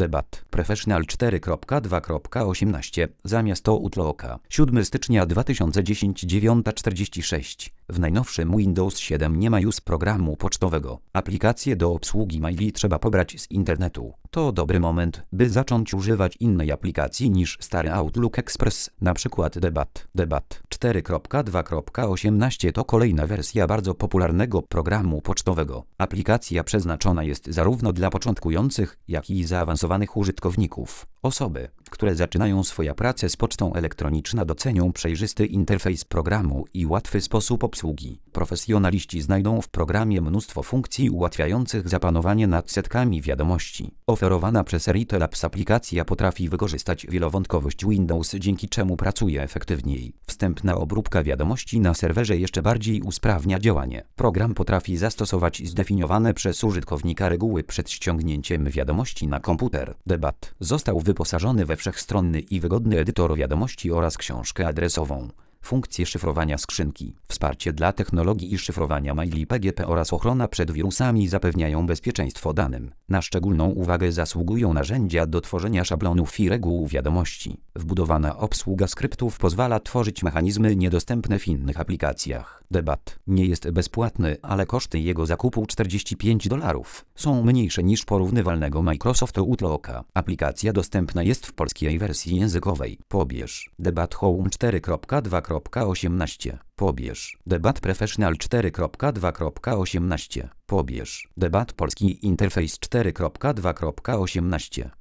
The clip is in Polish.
Debat Professional 4.2.18 zamiast Outlooka. 7 stycznia 2010 9:46. W najnowszym Windows 7 nie ma już programu pocztowego. Aplikację do obsługi maili trzeba pobrać z internetu. To dobry moment, by zacząć używać innej aplikacji niż stary Outlook Express, na przykład Debat. Debat 4.2.18 to kolejna wersja bardzo popularnego programu pocztowego. Aplikacja przeznaczona jest zarówno dla początkujących, jak i zaawansowanych użytkowników. Osoby, które zaczynają swoją pracę z pocztą elektroniczną, docenią przejrzysty interfejs programu i łatwy sposób obsługi. Profesjonaliści znajdą w programie mnóstwo funkcji ułatwiających zapanowanie nad setkami wiadomości. Oferowana przez Retail Labs aplikacja potrafi wykorzystać wielowątkowość Windows, dzięki czemu pracuje efektywniej. Wstępna obróbka wiadomości na serwerze jeszcze bardziej usprawnia działanie. Program potrafi zastosować zdefiniowane przez użytkownika reguły przed ściągnięciem wiadomości na komputer. Debat został wyposażony we wszechstronny i wygodny edytor wiadomości oraz książkę adresową, funkcje szyfrowania skrzynki, wsparcie dla technologii i szyfrowania maili PGP oraz ochrona przed wirusami zapewniają bezpieczeństwo danym. Na szczególną uwagę zasługują narzędzia do tworzenia szablonów i reguł wiadomości. Wbudowana obsługa skryptów pozwala tworzyć mechanizmy niedostępne w innych aplikacjach. Debat nie jest bezpłatny, ale koszty jego zakupu $45 są mniejsze niż porównywalnego Microsoft Outlooka. Aplikacja dostępna jest w polskiej wersji językowej. Pobierz Debat Home 4.2.18. Pobierz Debat Professional 4.2.18. Pobierz Debat Polski Interfejs 4.2.18.